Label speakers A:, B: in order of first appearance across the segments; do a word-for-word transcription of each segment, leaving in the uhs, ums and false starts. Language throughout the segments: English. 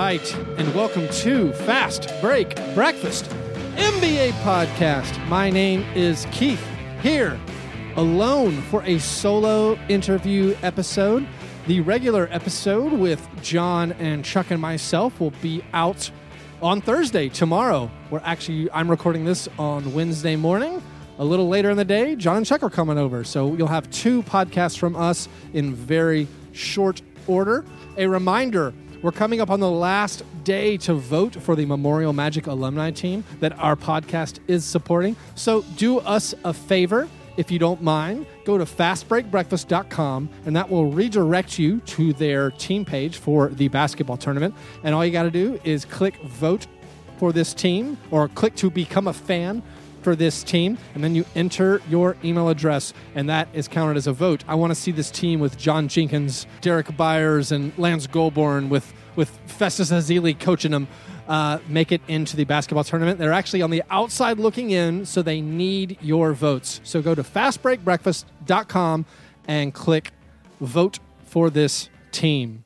A: right, and welcome to Fast Break Breakfast, N B A podcast. My name is Keith, here alone for a solo interview episode. The regular episode with John and Chuck and myself will be out on Thursday, tomorrow. We're actually, I'm recording this on Wednesday morning. A little later in the day, John and Chuck are coming over, so you'll have two podcasts from us in very short order. A reminder, we're coming up on the last day to vote for the Memorial Magic alumni team that our podcast is supporting. So do us a favor, if you don't mind, go to fast break breakfast dot com, and that will redirect you to their team page for the basketball tournament. And all you got to do is click vote for this team, or click to become a fan for this team, and then you enter your email address, and that is counted as a vote. I want to see this team with John Jenkins, Derek Byers, and Lance Goulbourne with, with Festus Ezeli coaching them uh, make it into the basketball tournament. They're actually on the outside looking in, so they need your votes. So go to fast break breakfast dot com and click vote for this team.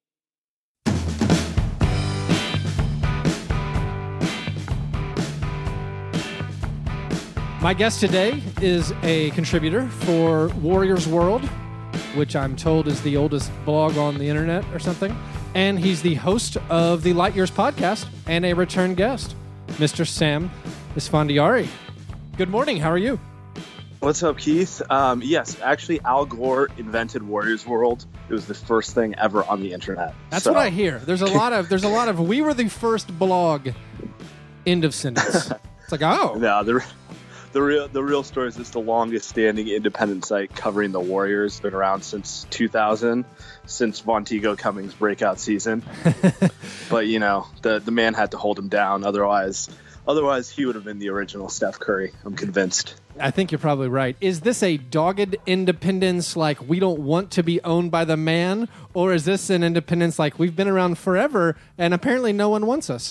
A: My guest today is a contributor for Warriors World, which I'm told is the oldest blog on the internet or something. And he's the host of the Light Years podcast and a return guest, Mister Sam Esfandiari. Good morning. How are you?
B: What's up, Keith? Um, yes, actually, Al Gore invented Warriors World. It was the first thing ever on the internet.
A: That's
B: so.
A: what I hear. There's a lot of there's a lot of we were the first blog. End of sentence. It's like, oh
B: no, the the real the real story is it's the longest standing independent site covering the Warriors. Been around since two thousand, since Montego Cummings' breakout season. But you know, the the man had to hold him down. Otherwise, otherwise he would have been the original Steph Curry. I'm convinced.
A: I think you're probably right. Is this a dogged independence, like we don't want to be owned by the man, or is this an independence like we've been around forever and apparently no one wants us?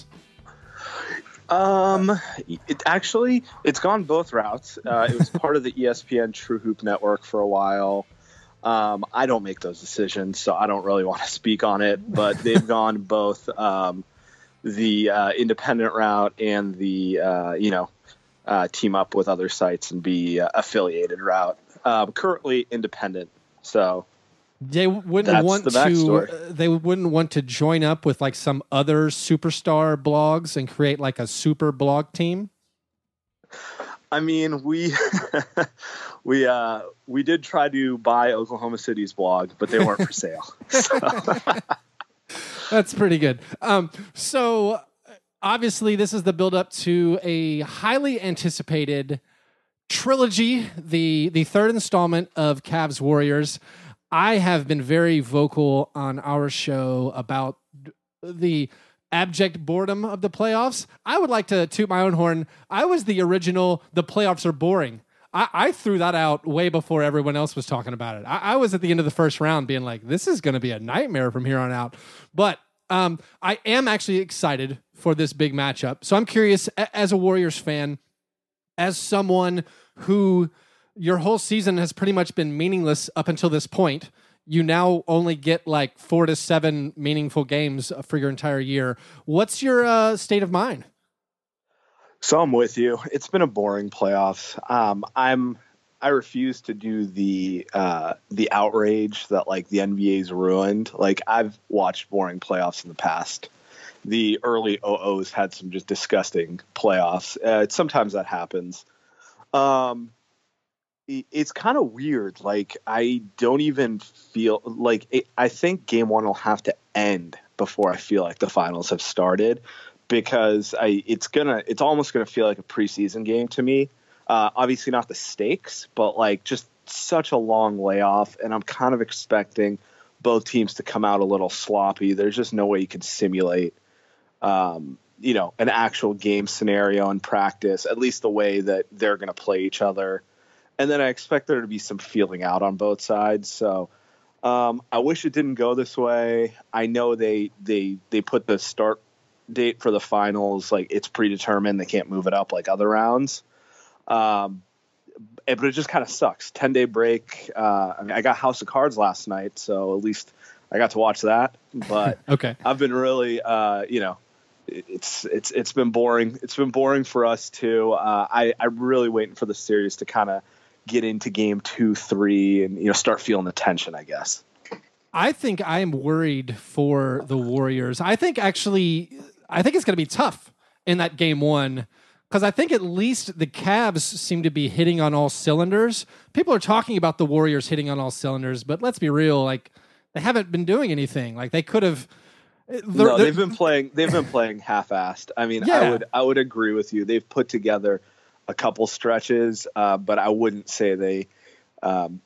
B: Um, it actually, it's gone both routes. Uh, it was part of the E S P N True Hoop Network for a while. Um, I don't make those decisions, so I don't really want to speak on it, but they've gone both, um, the, uh, independent route and the, uh, you know, uh, team up with other sites and be uh, affiliated route. Um, currently independent. So
A: they wouldn't
B: that's
A: want
B: the
A: to. Uh, they wouldn't want to join up with like some other superstar blogs and create like a super blog team.
B: I mean, we we uh, we did try to buy Oklahoma City's blog, but they weren't for sale. So.
A: That's pretty good. Um, so obviously, this is the build up to a highly anticipated trilogy, the the third installment of Cavs Warriors. I have been very vocal on our show about the abject boredom of the playoffs. I would like to toot my own horn. I was the original, the playoffs are boring. I, I threw that out way before everyone else was talking about it. I, I was at the end of the first round being like, this is going to be a nightmare from here on out. But um, I am actually excited for this big matchup. So I'm curious, a- as a Warriors fan, as someone who... your whole season has pretty much been meaningless up until this point. You now only get like four to seven meaningful games for your entire year. What's your uh, state of mind?
B: So I'm with you. It's been a boring playoffs. Um, I'm I refuse to do the uh, the outrage that like the N B A's ruined. Like I've watched boring playoffs in the past. The early O Os had some just disgusting playoffs. Uh, sometimes that happens. Um, It's kind of weird. Like, I don't even feel like it, I think game one will have to end before I feel like the finals have started, because I it's gonna it's almost gonna feel like a preseason game to me. Uh, obviously not the stakes, but like just such a long layoff, and I'm kind of expecting both teams to come out a little sloppy. There's just no way you could simulate, um, you know, an actual game scenario in practice, at least the way that they're gonna play each other. And then I expect there to be some feeling out on both sides. So um, I wish it didn't go this way. I know they they they put the start date for the finals, like it's predetermined. They can't move it up like other rounds. Um, but it just kind of sucks. ten-day break. Uh, I mean, I got House of Cards last night, so at least I got to watch that, but
A: okay.
B: I've been really, uh, you know, it's it's it's been boring. It's been boring for us too. Uh, I I'm really waiting for the series to kind of get into game two, three, and you know start feeling the tension, I guess.
A: I think I am worried for the Warriors. I think actually, I think it's going to be tough in that game one because I think at least the Cavs seem to be hitting on all cylinders. People are talking about the Warriors hitting on all cylinders, but let's be real, like they haven't been doing anything. Like they could have.
B: They're, no, they've been playing. They've been playing half-assed. I mean,
A: yeah.
B: I would I would agree with you. They've put together a couple stretches, uh, but I wouldn't say they. Um,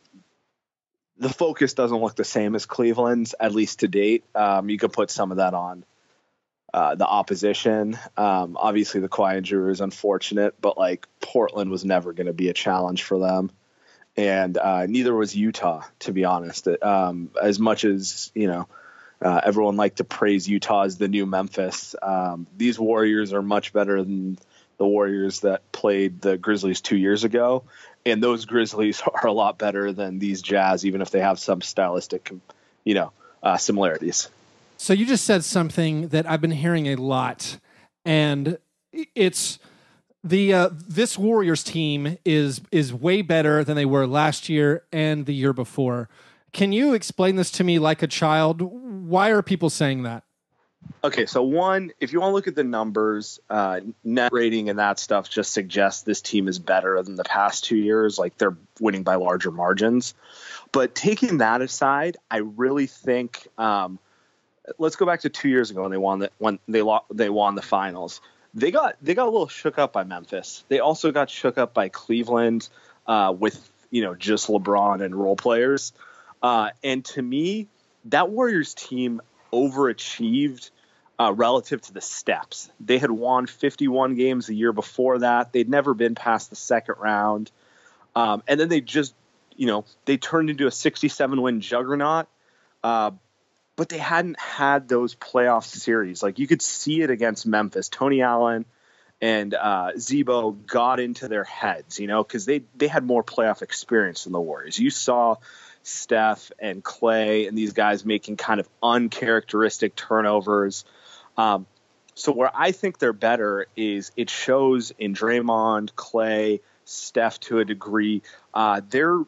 B: the focus doesn't look the same as Cleveland's, at least to date. Um, you could put some of that on uh, the opposition. Um, obviously, the Kawhi injury is unfortunate, but like Portland was never going to be a challenge for them, and uh, neither was Utah, to be honest. Um, as much as you know. Uh, everyone liked to praise Utah as the new Memphis. Um, these Warriors are much better than the Warriors that played the Grizzlies two years ago. And those Grizzlies are a lot better than these Jazz, even if they have some stylistic, you know, uh, similarities.
A: So you just said something that I've been hearing a lot, and it's the uh, this Warriors team is is way better than they were last year and the year before. Can you explain this to me like a child? Why are people saying that?
B: Okay, so one, if you want to look at the numbers, uh, net rating and that stuff just suggests this team is better than the past two years. Like they're winning by larger margins. But taking that aside, I really think um, let's go back to two years ago when they won the when they lo- they won the finals. They got they got a little shook up by Memphis. They also got shook up by Cleveland uh, with you know just LeBron and role players. Uh, and to me, that Warriors team overachieved uh, relative to the steps. They had won fifty-one games the year before that. They'd never been past the second round. Um, and then they just, you know, they turned into a sixty-seven win juggernaut. Uh, but they hadn't had those playoff series. Like you could see it against Memphis. Tony Allen and uh, Zebo got into their heads, you know, because they, they had more playoff experience than the Warriors. You saw Steph and Clay and these guys making kind of uncharacteristic turnovers. Um, so where I think they're better is it shows in Draymond, Clay, Steph to a degree. Uh, they're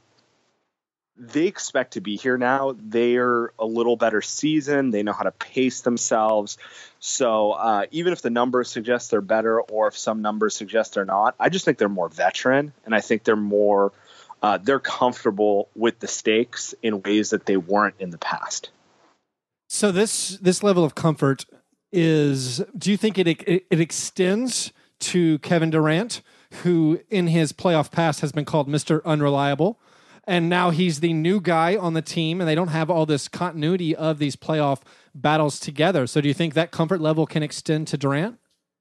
B: they expect to be here now. They're a little better seasoned. They know how to pace themselves. So uh, even if the numbers suggest they're better or if some numbers suggest they're not, I just think they're more veteran, and I think they're more Uh, they're comfortable with the stakes in ways that they weren't in the past.
A: So this this level of comfort is, do you think it it, it extends to Kevin Durant, who in his playoff past has been called Mister Unreliable, and now he's the new guy on the team, and they don't have all this continuity of these playoff battles together. So do you think that comfort level can extend to Durant?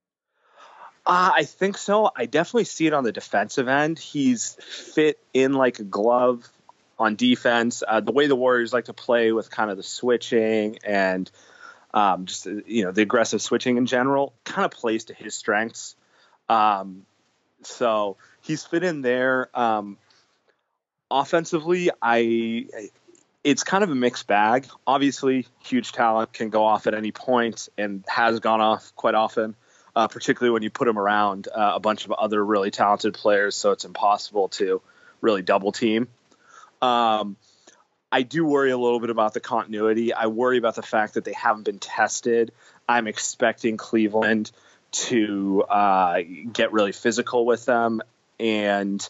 B: Uh, I think so. I definitely see it on the defensive end. He's fit in like a glove on defense. Uh, the way the Warriors like to play with kind of the switching and um, just, you know, the aggressive switching in general kind of plays to his strengths. Um, so he's fit in there. Um, offensively, I, it's kind of a mixed bag. Obviously, huge talent can go off at any point and has gone off quite often. Uh, particularly when you put him around uh, a bunch of other really talented players, so it's impossible to really double team. Um, I do worry a little bit about the continuity. I worry about the fact that they haven't been tested. I'm expecting Cleveland to uh, get really physical with them, and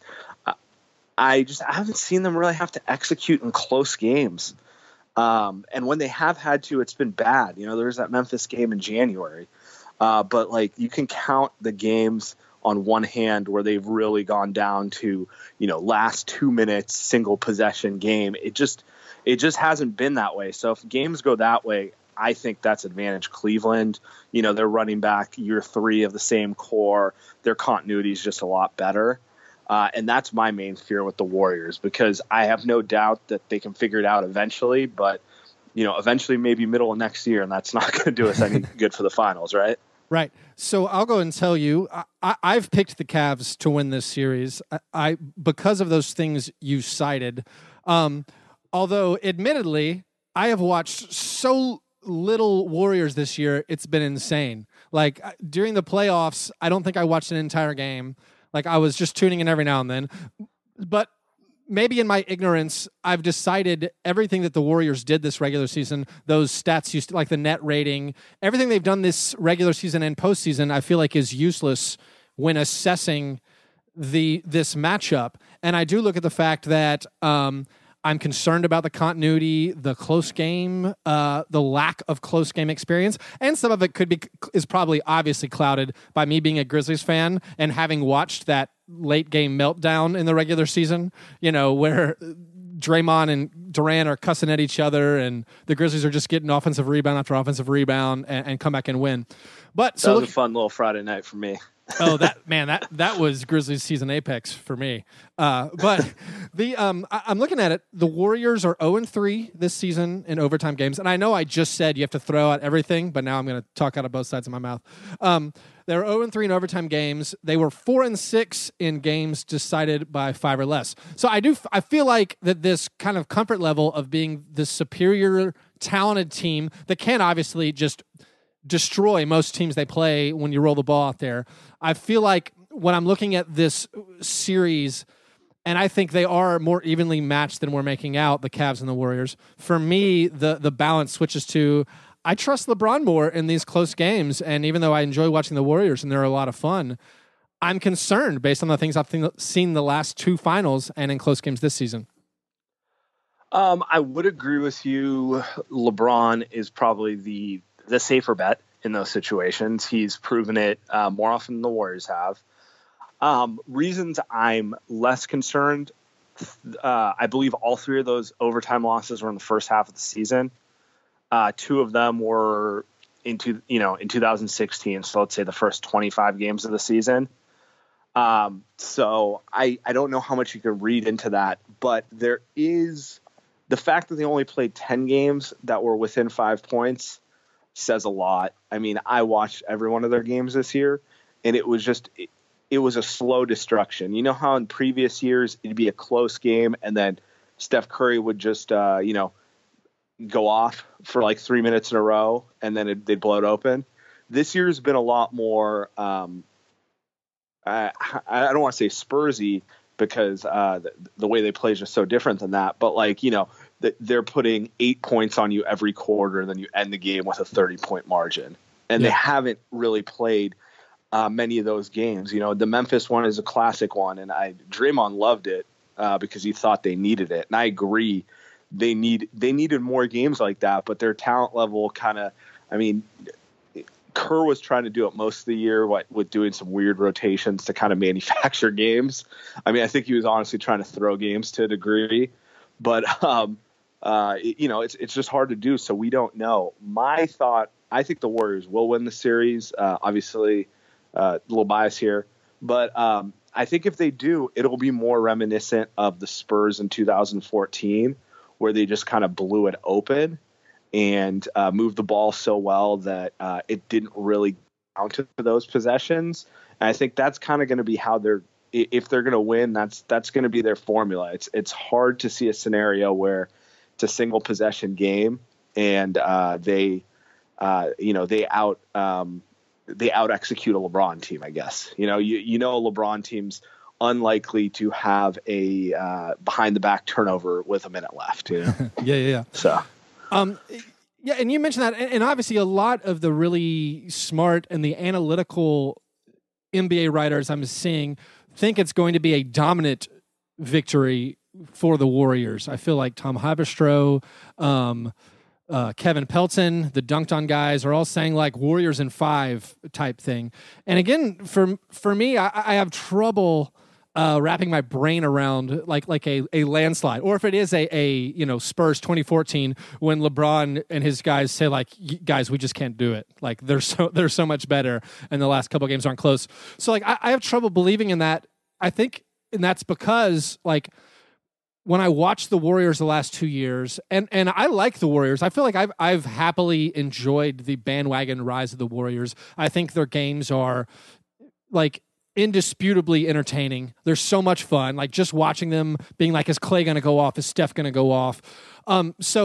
B: I just I haven't seen them really have to execute in close games. Um, and when they have had to, it's been bad. You know, there was that Memphis game in January. Uh, but like you can count the games on one hand where they've really gone down to, you know, last two minutes, single possession game. It just, it just hasn't been that way. So if games go that way, I think that's advantage Cleveland. You know, they're running back year three of the same core. Their continuity is just a lot better. Uh, and that's my main fear with the Warriors, because I have no doubt that they can figure it out eventually, but you know, eventually maybe middle of next year, and that's not going to do us any good for the finals, right?
A: Right. So I'll go and tell you, I, I've picked the Cavs to win this series. I, I because of those things you cited. Um, although, admittedly, I have watched so little Warriors this year. It's been insane. Like during the playoffs, I don't think I watched an entire game. Like I was just tuning in every now and then. But maybe in my ignorance, I've decided everything that the Warriors did this regular season, those stats used to, like the net rating, everything they've done this regular season and postseason, I feel like is useless when assessing the this matchup. And I do look at the fact that um, I'm concerned about the continuity, the close game, uh, the lack of close game experience, and some of it could be is probably obviously clouded by me being a Grizzlies fan and having watched that late game meltdown in the regular season. You know, where Draymond and Durant are cussing at each other, and the Grizzlies are just getting offensive rebound after offensive rebound and, and come back and win. But
B: that
A: so
B: was
A: look,
B: a fun little Friday night for me.
A: oh, that man, that that was Grizzlies season apex for me. Uh, but the um, I, I'm looking at it. The Warriors are zero and three this season in overtime games, and I know I just said you have to throw out everything, but now I'm going to talk out of both sides of my mouth. Um, they're zero and three in overtime games. They were four and six in games decided by five or less. So I do. I feel like that this kind of comfort level of being the superior, talented team that can obviously just destroy most teams they play when you roll the ball out there. I feel like when I'm looking at this series, and I think they are more evenly matched than we're making out, the Cavs and the Warriors, for me, the the balance switches to I trust LeBron more in these close games. And even though I enjoy watching the Warriors and they're a lot of fun, I'm concerned based on the things I've th- seen the last two finals and in close games this season.
B: Um, I would agree with you. LeBron is probably the the safer bet in those situations. He's proven it uh, more often than the Warriors have. Um, reasons I'm less concerned, uh, I believe all three of those overtime losses were in the first half of the season. Uh, two of them were into you know in two thousand sixteen, so let's say the first twenty-five games of the season. Um, so I I don't know how much you can read into that, but there is the fact that they only played ten games that were within five points. Says a lot. I mean, I watched every one of their games this year, and it was just it, it was a slow destruction. You know how in previous years it'd be a close game, and then Steph Curry would just uh, you know go off for like three minutes in a row, and then it, they'd blow it open. This year's been a lot more. Um, I, I don't want to say Spursy because uh, the, the way they play is just so different than that. But like you know. They're putting eight points on you every quarter, and then you end the game with a thirty-point margin. And yeah. They haven't really played uh, many of those games. You know, the Memphis one is a classic one, and I Draymond loved it uh, because he thought they needed it. And I agree, they need they needed more games like that. But their talent level kind of, I mean, Kerr was trying to do it most of the year what, with doing some weird rotations to kind of manufacture games. I mean, I think he was honestly trying to throw games to a degree, but. Um, Uh, you know, it's it's just hard to do, so we don't know. My thought, I think the Warriors will win the series. Uh, obviously, uh, a little bias here, but um, I think if they do, it'll be more reminiscent of the Spurs in two thousand fourteen, where they just kind of blew it open and uh, moved the ball so well that uh, it didn't really count to those possessions. And I think that's kind of going to be how they're, if they're going to win, that's that's going to be their formula. It's it's hard to see a scenario where it's a single possession game and uh, they, uh, you know, they out um, they out execute a LeBron team. I guess you know you you know a LeBron team's unlikely to have a uh, behind the back turnover with a minute left. You know?
A: yeah, yeah, yeah.
B: So,
A: um, yeah, and you mentioned that, and obviously a lot of the really smart and the analytical N B A writers I'm seeing think it's going to be a dominant victory for the Warriors. I feel like Tom Haberstroh, um, uh, Kevin Pelton, the Dunked On guys are all saying like Warriors in five type thing. And again, for for me, I, I have trouble uh, wrapping my brain around like like a, a landslide, or if it is a a you know Spurs twenty fourteen when LeBron and his guys say like, guys, we just can't do it. Like they're so they're so much better, and the last couple of games aren't close. So like I, I have trouble believing in that. I think, and that's because like. When I watched the Warriors the last two years, and, and I like the Warriors, I feel like I've I've happily enjoyed the bandwagon rise of the Warriors. I think their games are like indisputably entertaining. They're so much fun. Like just watching them being like, is Clay going to go off? Is Steph going to go off? Um, so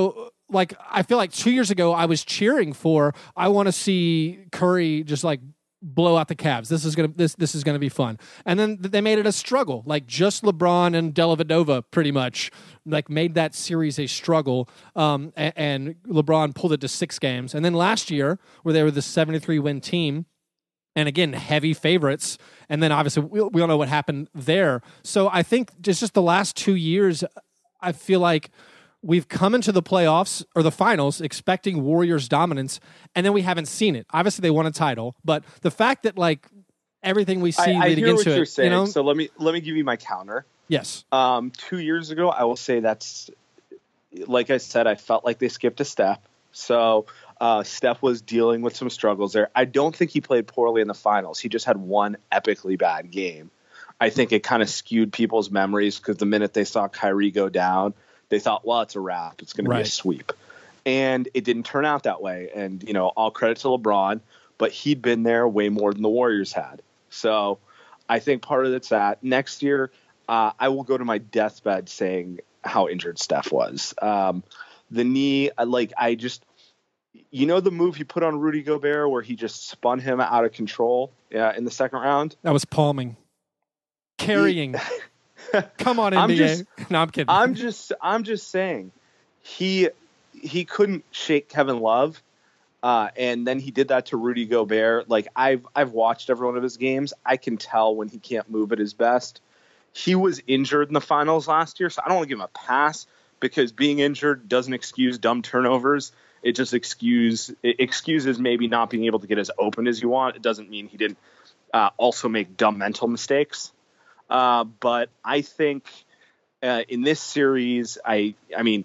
A: like I feel like two years ago I was cheering for. I want to see Curry just like blow out the Cavs. This is gonna this this is gonna be fun. And then they made it a struggle. Like just LeBron and Dellavedova pretty much like made that series a struggle. Um, and, and LeBron pulled it to six games. And then last year, where they were the seventy-three win team, and again heavy favorites. And then obviously we, we all know what happened there. So I think just just the last two years, I feel like we've come into the playoffs or the finals expecting Warriors dominance, and then we haven't seen it. Obviously, they won a title, but the fact that like everything we see
B: I, I
A: leading
B: hear
A: into
B: what you're
A: it,
B: saying.
A: you know?
B: So let me let me give you my counter.
A: Yes.
B: Um, two years ago, I will say that's like I said, I felt like they skipped a step. So uh, Steph was dealing with some struggles there. I don't think he played poorly in the finals. He just had one epically bad game. I think it kind of skewed people's memories because the minute they saw Kyrie go down, they thought, well, it's a wrap. It's going to be a sweep. And it didn't turn out that way. And, you know, all credit to LeBron, but he'd been there way more than the Warriors had. So I think part of it's that. Next year, uh, I will go to my deathbed saying how injured Steph was. Um, the knee, like, I just, you know, the move he put on Rudy Gobert where he just spun him out of control uh, in the second round?
A: That was palming. Carrying. He, Come on, N B A.
B: I'm just,
A: no, I'm kidding.
B: I'm just, I'm just saying, he he couldn't shake Kevin Love, uh, and then he did that to Rudy Gobert. Like I've I've watched every one of his games. I can tell when he can't move at his best. He was injured in the finals last year, so I don't want to give him a pass because being injured doesn't excuse dumb turnovers. It just excuse it excuses maybe not being able to get as open as you want. It doesn't mean he didn't uh, also make dumb mental mistakes. Uh, but I think uh, in this series, I I mean,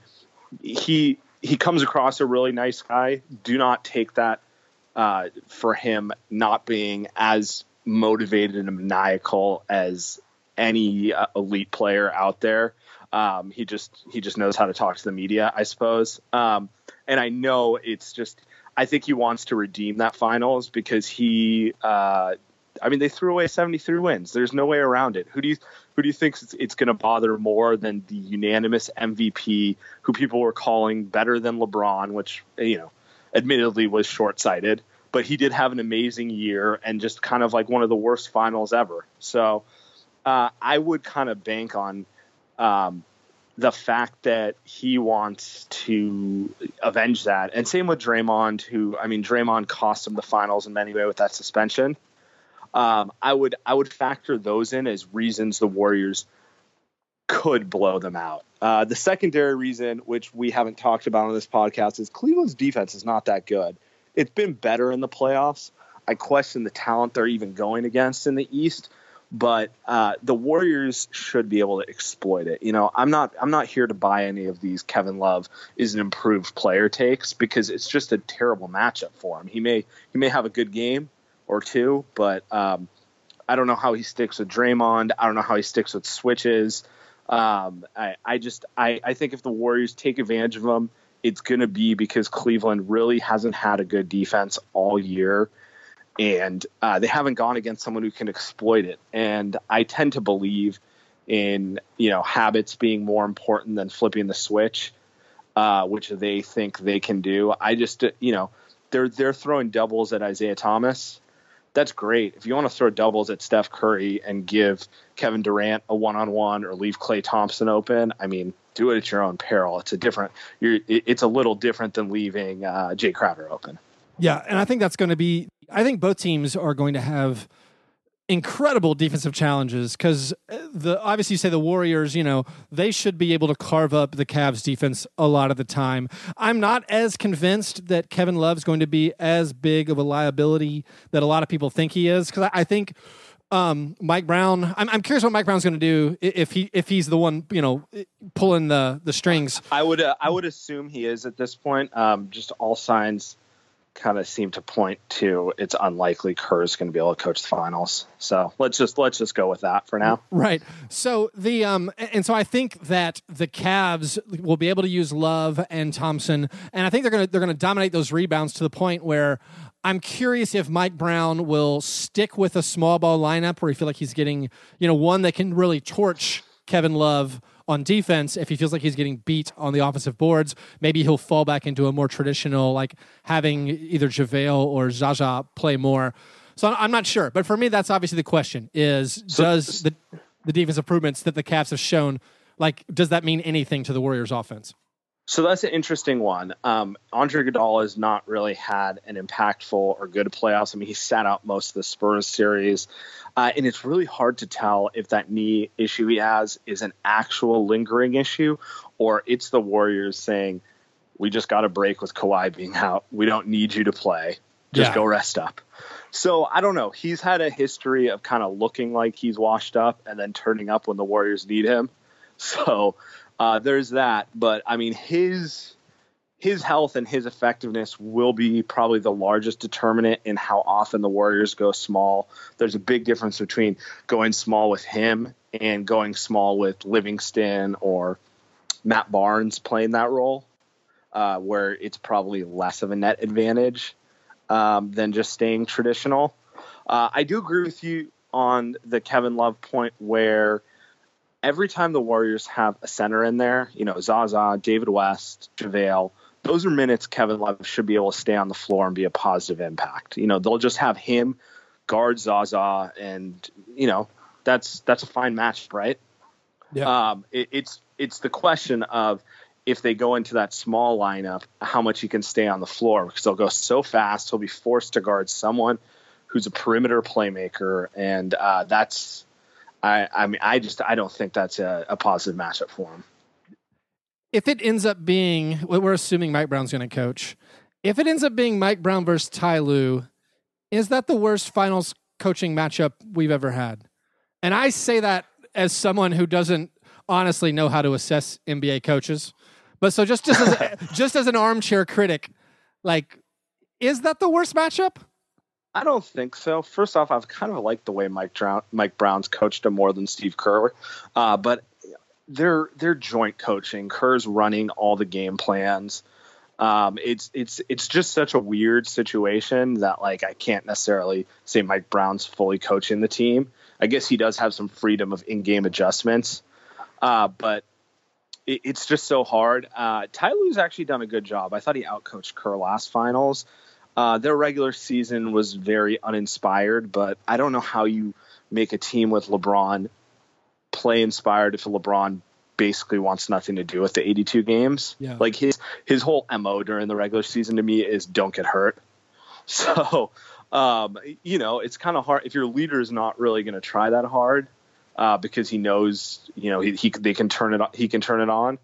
B: he he comes across a really nice guy. Do not take that uh, for him not being as motivated and maniacal as any uh, elite player out there. Um, he just he just knows how to talk to the media, I suppose. Um, and I know it's just I think he wants to redeem that finals because he. Uh, I mean, they threw away seventy-three wins. There's no way around it. Who do you who do you think it's, it's going to bother more than the unanimous M V P, who people were calling better than LeBron, which, you know, admittedly was short-sighted, but he did have an amazing year and just kind of like one of the worst finals ever. So uh, I would kind of bank on um, the fact that he wants to avenge that. And same with Draymond, who, I mean, Draymond cost him the finals in many ways with that suspension. Um, I would I would factor those in as reasons the Warriors could blow them out. Uh, the secondary reason, which we haven't talked about on this podcast, is Cleveland's defense is not that good. It's been better in the playoffs. I question the talent they're even going against in the East, but uh, the Warriors should be able to exploit it. You know, I'm not I'm not here to buy any of these Kevin Love is an improved player takes because it's just a terrible matchup for him. He may he may have a good game or two, but um, I don't know how he sticks with Draymond. I don't know how he sticks with switches. Um, I, I just I, I think if the Warriors take advantage of them, it's going to be because Cleveland really hasn't had a good defense all year, and uh, they haven't gone against someone who can exploit it. And I tend to believe in, you know, habits being more important than flipping the switch, uh, which they think they can do. I just, you know, they're they're throwing doubles at Isaiah Thomas. That's great. If you want to throw doubles at Steph Curry and give Kevin Durant a one-on-one or leave Klay Thompson open, I mean, do it at your own peril. It's a different. You're, it's a little different than leaving uh, Jay Crowder open.
A: Yeah, and I think that's going to be. I think both teams are going to have incredible defensive challenges because the obviously you say the Warriors, you know, they should be able to carve up the Cavs defense a lot of the time. I'm not as convinced that Kevin Love's going to be as big of a liability that a lot of people think he is because I, I think um, Mike Brown. I'm, I'm curious what Mike Brown's going to do if he if he's the one, you know, pulling the the strings.
B: I would uh, I would assume he is at this point. Um, just all signs kind of seem to point to it's unlikely Kerr's going to be able to coach the finals. So let's just let's just go with that for now.
A: Right. So the um and so I think that the Cavs will be able to use Love and Thompson, and I think they're gonna they're gonna dominate those rebounds to the point where I'm curious if Mike Brown will stick with a small ball lineup where you feel like he's getting, you know, one that can really torch Kevin Love, on defense. If he feels like he's getting beat on the offensive boards, maybe he'll fall back into a more traditional, like having either JaVale or Zaza play more. So I'm not sure. But for me, that's obviously the question is, so, does the, the defense improvements that the Cavs have shown, like, does that mean anything to the Warriors offense?
B: So that's an interesting one. Um, Andre Iguodala has not really had an impactful or good playoffs. I mean, he sat out most of the Spurs series. Uh, and it's really hard to tell if that knee issue he has is an actual lingering issue or it's the Warriors saying, we just got a break with Kawhi being out. We don't need you to play. Just yeah. go rest up. So I don't know. He's had a history of kind of looking like he's washed up and then turning up when the Warriors need him. So uh, there's that. But, I mean, his his health and his effectiveness will be probably the largest determinant in how often the Warriors go small. There's a big difference between going small with him and going small with Livingston or Matt Barnes playing that role, uh, where it's probably less of a net advantage um, than just staying traditional. Uh, I do agree with you on the Kevin Love point where every time the Warriors have a center in there, you know, Zaza, David West, JaVale, those are minutes Kevin Love should be able to stay on the floor and be a positive impact. You know, they'll just have him guard Zaza, and, you know, that's that's a fine match, right? Yeah. Um, it, it's it's the question of if they go into that small lineup, how much he can stay on the floor, because they'll go so fast. He'll be forced to guard someone who's a perimeter playmaker, and uh, that's I, I mean I just I don't think that's a, a positive matchup for him.
A: If it ends up being, we're assuming Mike Brown's going to coach. If it ends up being Mike Brown versus Ty Lue, is that the worst finals coaching matchup we've ever had? And I say that as someone who doesn't honestly know how to assess N B A coaches. But so just just as, a, just as an armchair critic, like, is that the worst matchup?
B: I don't think so. First off, I've kind of liked the way Mike Brown, Mike Brown's coached him more than Steve Kerr. Uh, but they're they're joint coaching. Kerr's running all the game plans. Um, it's it's it's just such a weird situation that, like, I can't necessarily say Mike Brown's fully coaching the team. I guess he does have some freedom of in-game adjustments, uh, but it, it's just so hard. Uh, Ty Lue's actually done a good job. I thought he outcoached Kerr last finals. Uh, their regular season was very uninspired, but I don't know how you make a team with LeBron play inspired if LeBron basically wants nothing to do with the eighty-two games. Yeah. Like his his whole M O during the regular season to me is don't get hurt. So, um, you know, it's kind of hard if your leader is not really going to try that hard uh, because he knows, you know, he, he they can turn it on, he can turn it on.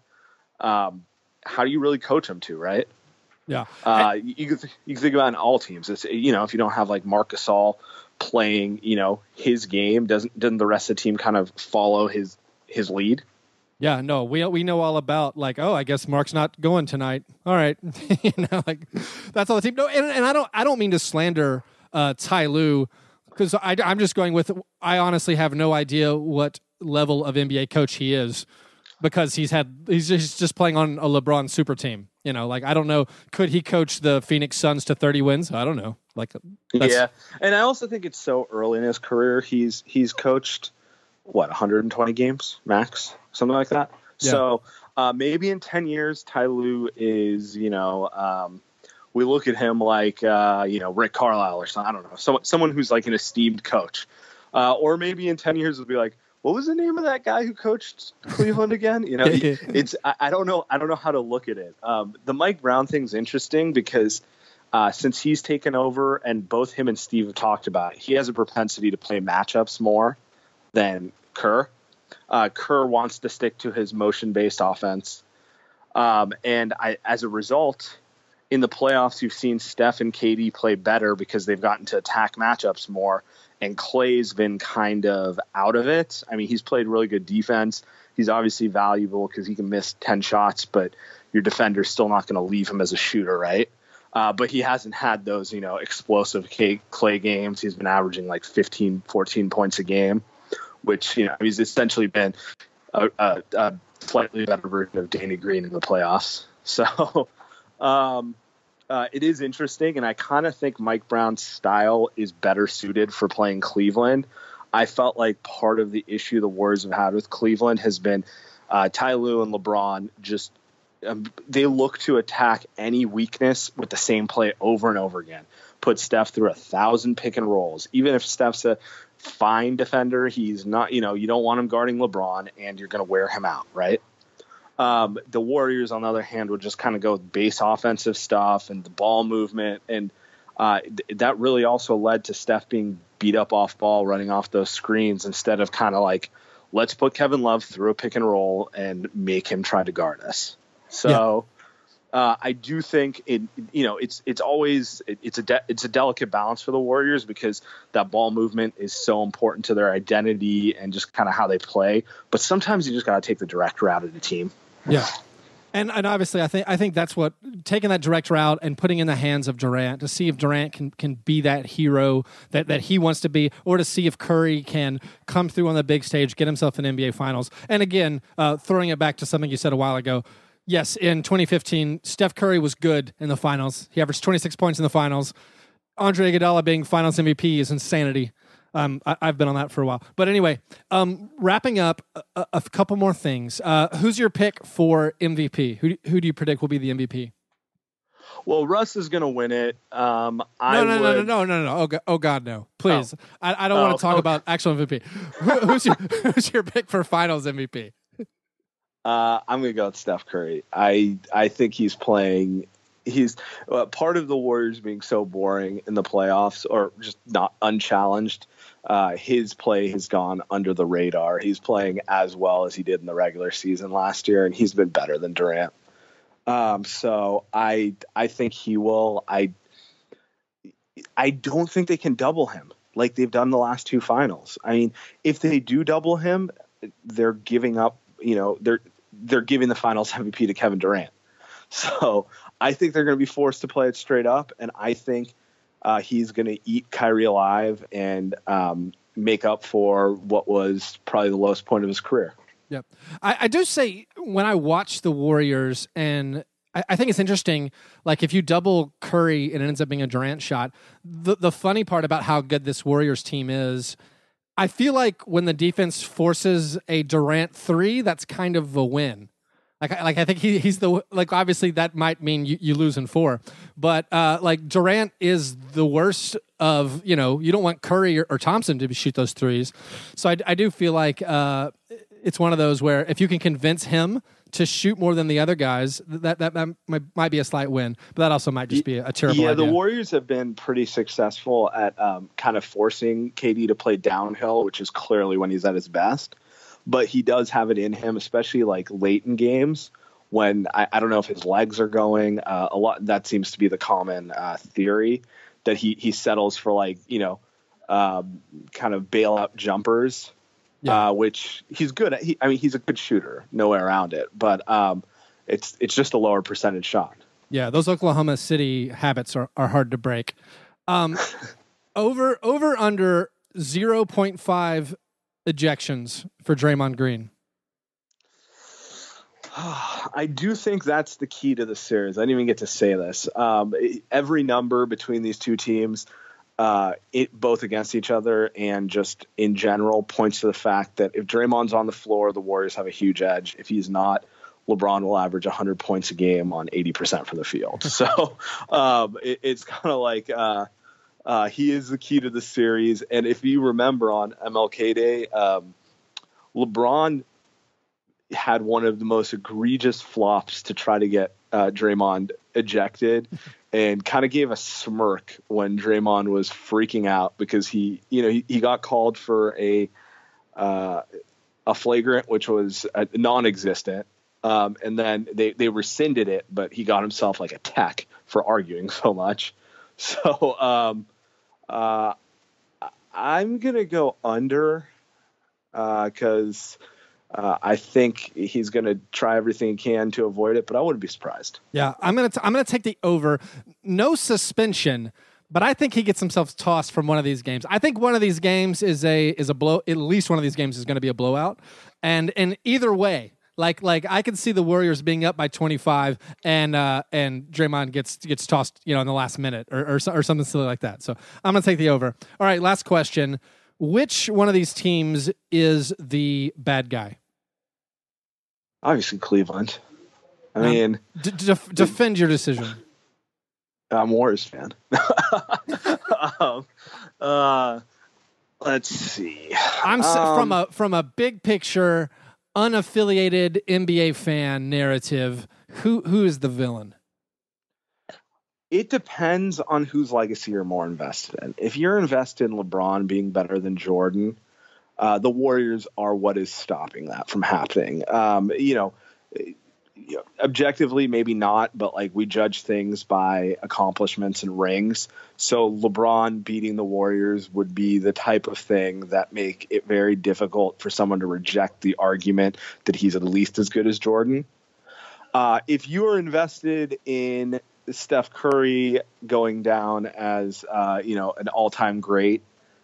B: Um, how do you really coach him to, right?
A: Yeah.
B: Uh, you, you, can th- you can think about it in all teams. It's, you know, if you don't have like Marc Gasol playing, you know, his game, doesn't doesn't the rest of the team kind of follow his his lead?
A: Yeah, no, we we know all about, like, oh, I guess Mark's not going tonight. All right, you know, like that's all the team. No, and, and I don't I don't mean to slander uh, Ty Lue, because I I'm just going with I honestly have no idea what level of N B A coach he is, because he's had he's just, he's just playing on a LeBron super team. You know, like, I don't know. Could he coach the Phoenix Suns to thirty wins? I don't know. Like, that's...
B: yeah, and I also think it's so early in his career. He's he's coached what one hundred twenty games max, something like that. Yeah. So uh, maybe in ten years, Ty Lue is, you know, um, we look at him like uh, you know, Rick Carlisle or something. I don't know, someone someone who's like an esteemed coach, uh, or maybe in ten years we'll be like, what was the name of that guy who coached Cleveland again? You know, it's I, I don't know. I don't know how to look at it. Um, the Mike Brown thing's interesting because uh, since he's taken over, and both him and Steve have talked about it, he has a propensity to play matchups more than Kerr. Uh, Kerr wants to stick to his motion-based offense, um, and I, as a result, in the playoffs, you've seen Steph and K D play better because they've gotten to attack matchups more. And Clay's been kind of out of it. I mean, he's played really good defense. He's obviously valuable because he can miss ten shots, but your defender's still not going to leave him as a shooter, right? Uh, but he hasn't had those, you know, explosive Clay games. He's been averaging like fifteen, fourteen points a game, which, you know, he's essentially been a, a, a slightly better version of Danny Green in the playoffs. So, um, Uh, it is interesting, and I kind of think Mike Brown's style is better suited for playing Cleveland. I felt like part of the issue the Warriors have had with Cleveland has been Uh, Ty Lue and LeBron just um, they look to attack any weakness with the same play over and over again. Put Steph through a thousand pick and rolls. Even if Steph's a fine defender, he's not. You know, you don't want him guarding LeBron, and you're going to wear him out, right? Um, the Warriors, on the other hand, would just kind of go with base offensive stuff and the ball movement, and uh, th- that really also led to Steph being beat up off ball, running off those screens instead of kind of like, let's put Kevin Love through a pick and roll and make him try to guard us. So yeah. uh, I do think it, you know, it's it's always it, it's a de- it's a delicate balance for the Warriors because that ball movement is so important to their identity and just kind of how they play. But sometimes you just got to take the direct route of the team.
A: Yeah. And and obviously, I think I think that's what taking that direct route and putting in the hands of Durant to see if Durant can, can be that hero that, that he wants to be, or to see if Curry can come through on the big stage, get himself in N B A Finals. And again, uh, throwing it back to something you said a while ago, yes, in twenty fifteen, Steph Curry was good in the finals. He averaged twenty-six points in the finals. Andre Iguodala being Finals M V P is insanity. Um, I, I've been on that for a while. But anyway, um, wrapping up a, a couple more things. Uh, who's your pick for M V P? Who who do you predict will be the M V P?
B: Well, Russ is going to win it. Um, I
A: no, no,
B: would...
A: no, no, no, no, no. Oh, God, oh God, no. Please. Oh. I, I don't oh, want to talk okay. about actual M V P. Who, who's, your, who's your pick for Finals M V P?
B: Uh, I'm going to go with Steph Curry. I I think he's playing... He's uh, part of the Warriors being so boring in the playoffs or just not unchallenged. Uh, his play has gone under the radar. He's playing as well as he did in the regular season last year, and he's been better than Durant. Um, so I I think he will. I I don't think they can double him like they've done the last two finals. I mean, if they do double him, they're giving up. You know, they're they're giving the Finals M V P to Kevin Durant. So I think they're going to be forced to play it straight up, and I think uh, he's going to eat Kyrie alive and um, make up for what was probably the lowest point of his career.
A: Yep. I, I do say when I watch the Warriors, and I, I think it's interesting, like if you double Curry and it ends up being a Durant shot, the, the funny part about how good this Warriors team is, I feel like when the defense forces a Durant three, that's kind of a win. Like, like I think he, he's the, like, obviously that might mean you, you lose in four, but uh, like Durant is the worst of, you know, you don't want Curry or, or Thompson to shoot those threes. So I, I do feel like uh, it's one of those where if you can convince him to shoot more than the other guys, that, that, that might, might be a slight win, but that also might just be a, a terrible
B: yeah,
A: idea.
B: The Warriors have been pretty successful at um, kind of forcing K D to play downhill, which is clearly when he's at his best. But he does have it in him, especially like late in games when I, I don't know if his legs are going. Uh, a lot that seems to be the common uh, theory that he he settles for like you know um, kind of bailout jumpers, yeah. uh, which he's good at. He, I mean, he's a good shooter, no way around it. But um, it's it's just a lower percentage shot.
A: Yeah, those Oklahoma City habits are, are hard to break. Um, over over under zero point five. Ejections for Draymond Green.
B: I do think that's the key to the series. I didn't even get to say this. Um, every number between these two teams, uh, it, both against each other and just in general, points to the fact that if Draymond's on the floor, the Warriors have a huge edge. If he's not, LeBron will average one hundred points a game on eighty percent from the field. So um, it, it's kind of like uh, – Uh, he is the key to the series. And if you remember on M L K Day, um, LeBron had one of the most egregious flops to try to get uh, Draymond ejected and kind of gave a smirk when Draymond was freaking out because he, you know, he, he got called for a, uh, a flagrant, which was a non-existent. Um, and then they, they rescinded it, but he got himself like a tech for arguing so much. So um, uh, I'm going to go under because uh, uh, I think he's going to try everything he can to avoid it, but I wouldn't be surprised.
A: Yeah, I'm going to I'm going to take the over. No suspension, but I think he gets himself tossed from one of these games. I think one of these games is a is a blow. At least one of these games is going to be a blowout. And in either way, Like, like I could see the Warriors being up by twenty-five, and uh, and Draymond gets gets tossed, you know, in the last minute, or or, or something silly like that. So I'm gonna take the over. All right, last question: which one of these teams is the bad guy?
B: Obviously, Cleveland. I mean,
A: D- def- defend your decision.
B: I'm a Warriors fan. um, uh, let's see.
A: I'm
B: um,
A: from a from a big picture, unaffiliated N B A fan narrative. Who who is the villain?
B: It depends on whose legacy you're more invested in. If you're invested in LeBron being better than Jordan, uh, the Warriors are what is stopping that from happening. Um, you know. Objectively, maybe not, but like we judge things by accomplishments and rings. So LeBron beating the Warriors would be the type of thing that make it very difficult for someone to reject the argument that he's at least as good as Jordan. Uh, if you are invested in Steph Curry going down as uh, you know an all-time great,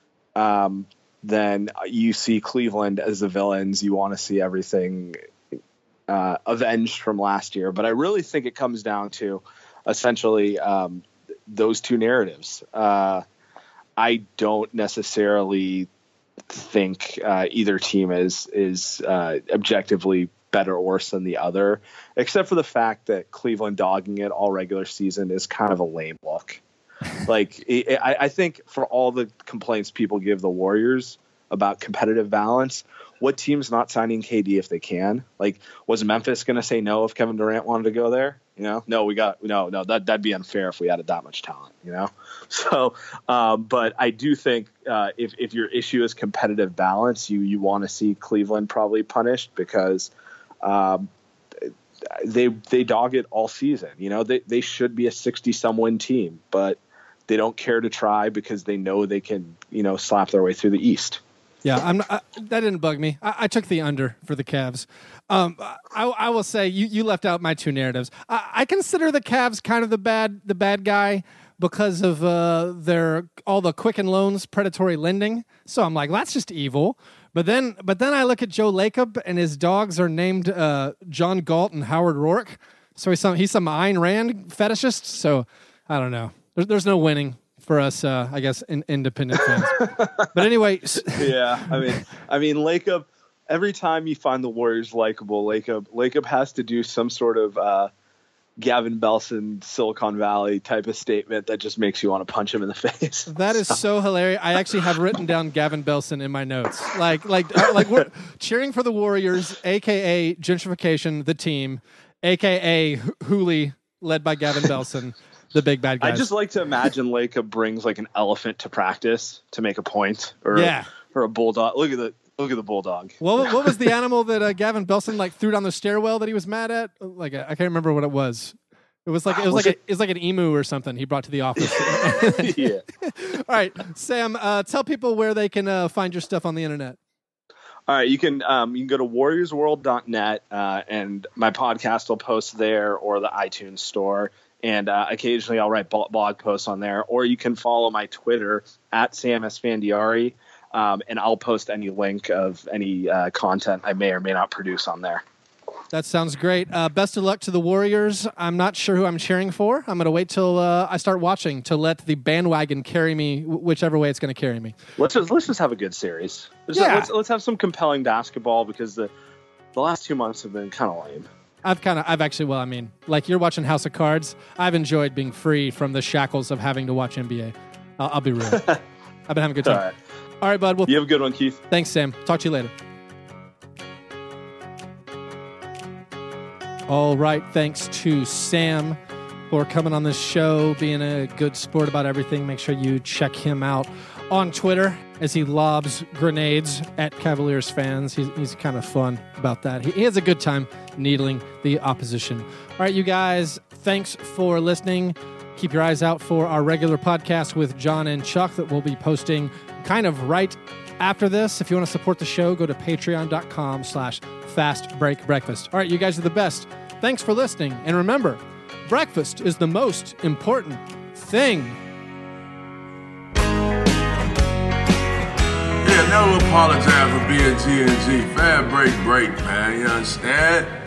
B: um, then you see Cleveland as the villains. You want to see everything Uh, avenged from last year, but I really think it comes down to essentially um, those two narratives. Uh, I don't necessarily think uh, either team is is uh, objectively better or worse than the other, except for the fact that Cleveland dogging it all regular season is kind of a lame look. Like it, I, I think for all the complaints people give the Warriors about competitive balance, what team's not signing K D if they can? Like, was Memphis going to say no if Kevin Durant wanted to go there? You know, no, we got no, no. That that'd be unfair if we added that much talent. You know, so. Um, but I do think uh, if if your issue is competitive balance, you you want to see Cleveland probably punished because um, they they dog it all season. You know, they they should be a sixty some win team, but they don't care to try because they know they can you know slap their way through the East.
A: Yeah, I'm not, I, that didn't bug me. I, I took the under for the Cavs. Um, I, I will say you, you left out my two narratives. I, I consider the Cavs kind of the bad the bad guy because of uh, their all the Quicken Loans predatory lending. So I'm like, well, that's just evil. But then but then I look at Joe Lacob and his dogs are named uh, John Galt and Howard Rourke. So he's some he's some Ayn Rand fetishist. So I don't know. There's there's no winning for us, uh, I guess, in, independent fans. But anyway,
B: yeah, I mean, I mean, Lacob. Every time you find the Warriors likable, Lacob, Lacob has to do some sort of uh, Gavin Belson, Silicon Valley type of statement that just makes you want to punch him in the face.
A: That is so hilarious. I actually have written down Gavin Belson in my notes, like, like, uh, like we're cheering for the Warriors, aka gentrification, the team, aka Hooley, led by Gavin Belson. The big bad guys.
B: I just like to imagine Lacob brings like an elephant to practice to make a point, or
A: yeah,
B: or a bulldog. Look at the look at the bulldog.
A: What what was the animal that uh, Gavin Belson like threw down the stairwell that he was mad at? Like I can't remember what it was. It was like it was, was like it? A, it was like an emu or something he brought to the office.
B: Yeah.
A: All right, Sam. Uh, tell people where they can uh, find your stuff on the internet.
B: All right, you can um, you can go to warriors world dot net uh, and my podcast will post there or the iTunes store. And uh, occasionally I'll write blog posts on there, or you can follow my Twitter at Sam Esfandiari, um, and I'll post any link of any uh, content I may or may not produce on there.
A: That sounds great. Uh, best of luck to the Warriors. I'm not sure who I'm cheering for. I'm going to wait till uh, I start watching to let the bandwagon carry me whichever way it's going to carry me.
B: Let's just let's just have a good series. Let's,
A: yeah.
B: let's, let's have some compelling basketball because the the last two months have been kind of lame.
A: I've kind of, I've actually, well, I mean, like you're watching House of Cards. I've enjoyed being free from the shackles of having to watch N B A. I'll, I'll be real. I've been having a good time. All right, All right bud. Well,
B: you have a good one, Keith.
A: Thanks, Sam. Talk to you later. All right. Thanks to Sam for coming on this show, being a good sport about everything. Make sure you check him out on Twitter as he lobs grenades at Cavaliers fans. He's, he's kind of fun about that. He, he has a good time needling the opposition. All right, you guys, thanks for listening. Keep your eyes out for our regular podcast with John and Chuck that we'll be posting kind of right after this. If you want to support the show, go to patreon.com slash fast break breakfast. All right, you guys are the best. Thanks for listening. And remember, breakfast is the most important thing.
C: Yeah, never apologize for being G and G. Fair break break, man. You understand?